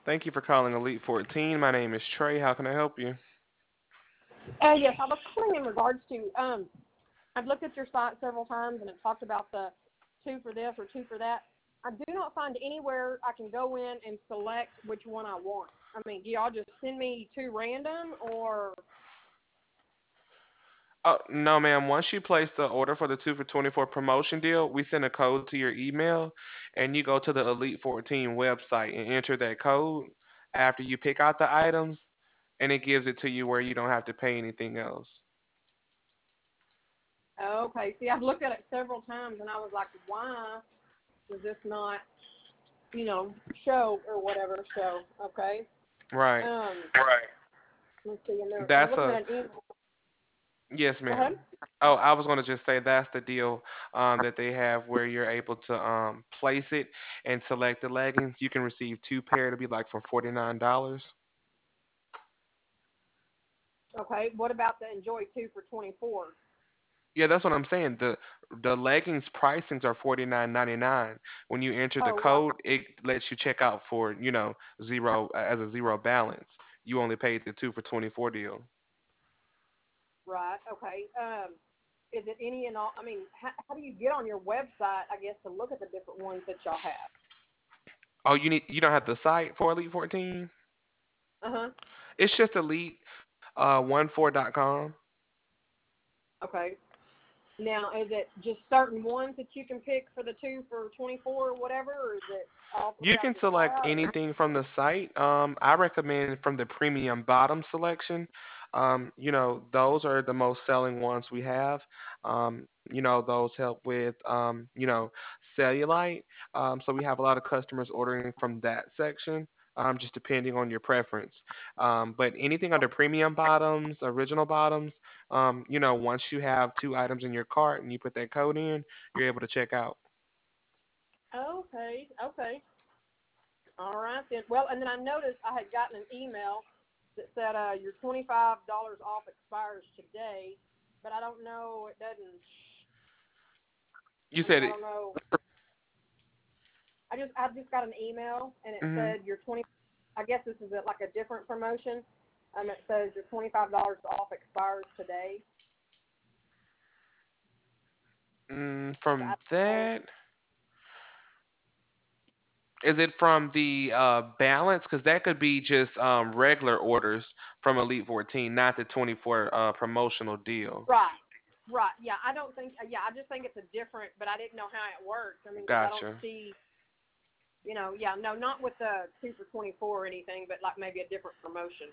Thank you for calling Elite 14. My name is Trey. How can I help you? Yes, I was calling in regards to, I've looked at your site several times and it talked about the two for this or two for that. I do not find anywhere I can go in and select which one I want. I mean, do y'all just send me two random or, Oh, no, ma'am. Once you place the order for the 2 for 24 promotion deal, we send a code to your email and you go to the Elite 14 website and enter that code after you pick out the items and it gives it to you where you don't have to pay anything else. okay, see, I've looked at it several times and I was like, why does this not, you know, show or whatever show, okay? Right. Right. Let's see, and I'm That's looking a at an email. Yes, Go ma'am. ahead. Oh, I was going to just say that's the deal that they have where you're able to place it and select the leggings. You can receive two pair to be like for $49. Okay, what about the Enjoy 2 for 24? Yeah, that's what I'm saying. The leggings pricings are $49.99. When you enter the Oh, right. code, it lets you check out for, zero as a zero balance. You only paid the 2 for 24 deal. Right. Okay. Is it any and all? I mean, how do you get on your website? I guess to look at the different ones that y'all have. Oh, you don't have the site for Elite 14? Uh huh. It's just Elite 14.com. Okay. Now, is it just certain ones that you can pick for the 2 for 24 or whatever, or is it all You throughout can the select site? Or? anything from the site. I recommend from the premium bottom selection. Those are the most selling ones we have. Those help with, cellulite. So we have a lot of customers ordering from that section, just depending on your preference. But anything under premium bottoms, original bottoms, once you have two items in your cart and you put that code in, you're able to check out. Okay. Okay. All right then. Well, and then I noticed I had gotten an email that said your $25 off expires today, but I don't know. It doesn't. You I mean, said I it. don't know. I just got an email and it Mhm. said your 20. I guess this is like a different promotion. It says your $25 off expires today. So From I don't know. that, is it from the balance? Because that could be just regular orders from Elite 14, not the 24 promotional deal. Right, right. Yeah, I don't think. Yeah, I just think it's a different. But I didn't know how it works. I mean, because I don't Gotcha. see. Yeah, no, not with the 2 for 24 or anything, but like maybe a different promotion.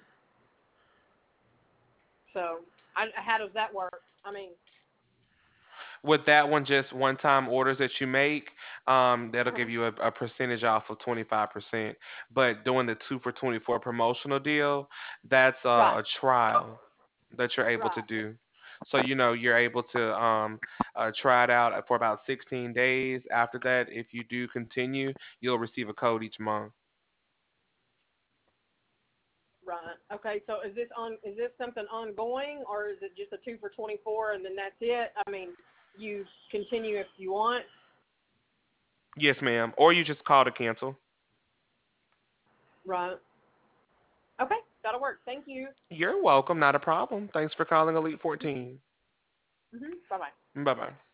So, how does that work? I mean, With that one, just one-time orders that you make, that'll uh give you a percentage off of 25%. But doing the 2 for 24 promotional deal, that's right, a trial that you're able to right. do. So, you're able to try it out for about 16 days. After that, if you do continue, you'll receive a code each month. Right. Okay. So is this something ongoing or is it just a 2 for 24 and then that's it? I mean, you continue if you want. Yes, ma'am. Or you just call to cancel. Right. Okay. That'll work. Thank you. You're welcome. Not a problem. Thanks for calling Elite 14. Bye bye. Bye bye.